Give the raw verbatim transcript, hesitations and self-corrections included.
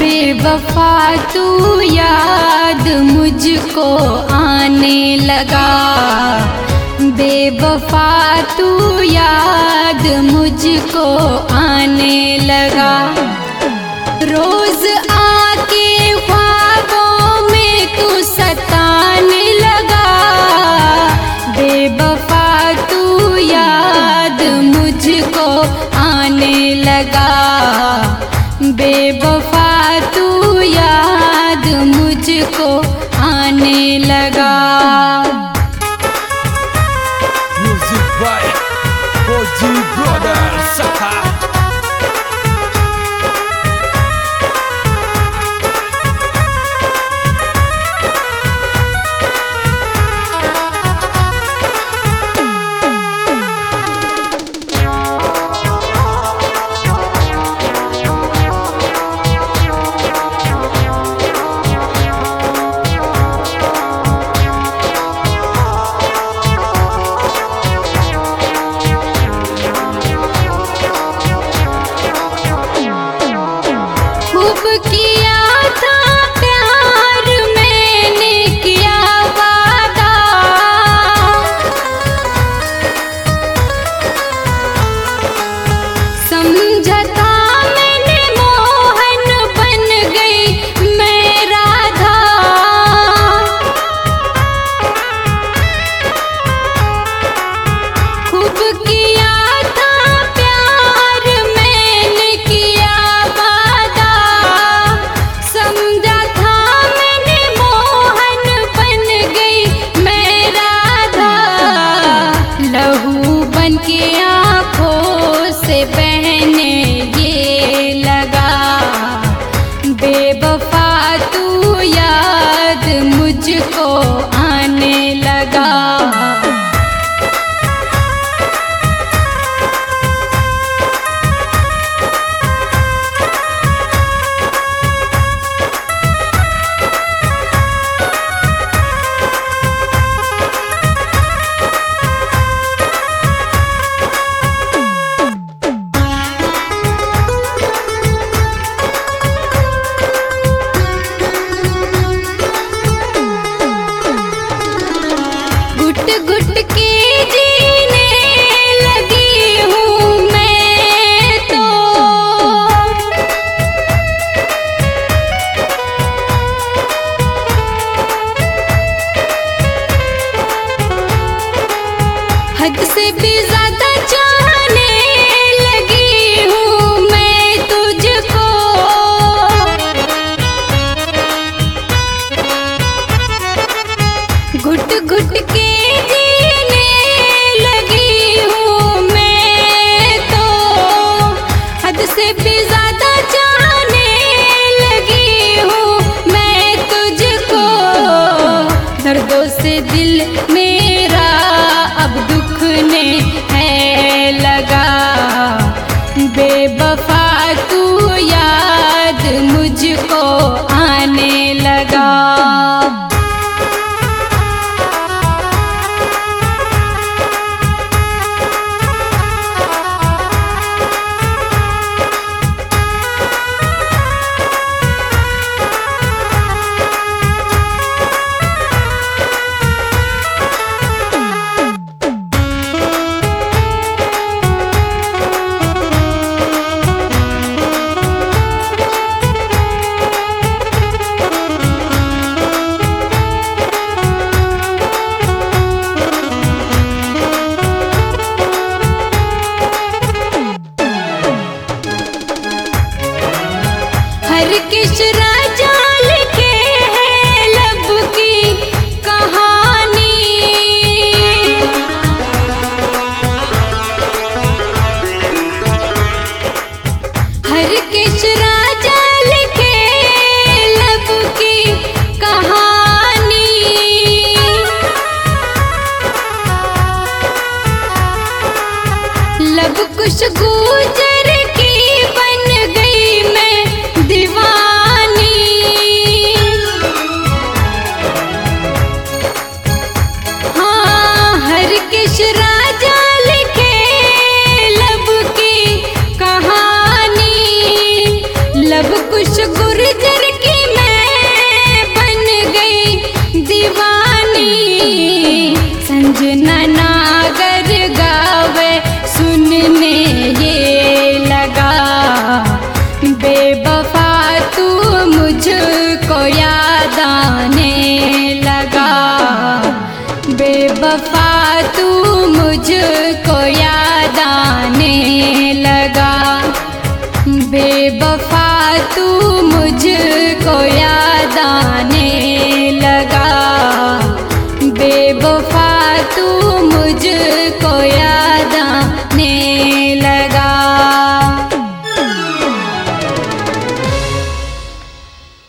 बेवफा तू याद मुझको आने लगा, बेवफा तू याद मुझको आने लगा। रोज आके ख्वाबों में तू सताने लगा, बेवफा तू याद मुझको आने लगा, बेवफा तू याद मुझको आने लगा। Music by Koji Brother Saka. खूब किया था प्यार मैंने किया वादा, समझा था मैंने मोहन बन गई मैं राधा। खूब किया था प्यार मैंने किया वादा, समझा था मैंने मोहन बन गई मैं राधा। लहू बन के आँखों से बहने ये लगा, बेवफा तू याद मुझको आने लगा। घुट घुट के जीने लगी हूँ मैं तो, हद से भी ज्यादा चाहने लगी हूँ मैं तुझको। घुट घुट के जीने लगी हूँ मैं तो, हद से भी ज्यादा चाहने लगी हूँ मैं तुझको। दर्दों से दिल मेरा अब दुखने है लगा, बेवफा तू याद मुझको आने लगा। हर किस राजा लिखे है लब की कहानी, हर किस राजा लिखे लब की कहानी। लब कुछ गुजर की बन गई मैं दीवानी, बेवफा तू मुझको याद आने लगा, बेवफा तू मुझको याद आने लगा, बेवफा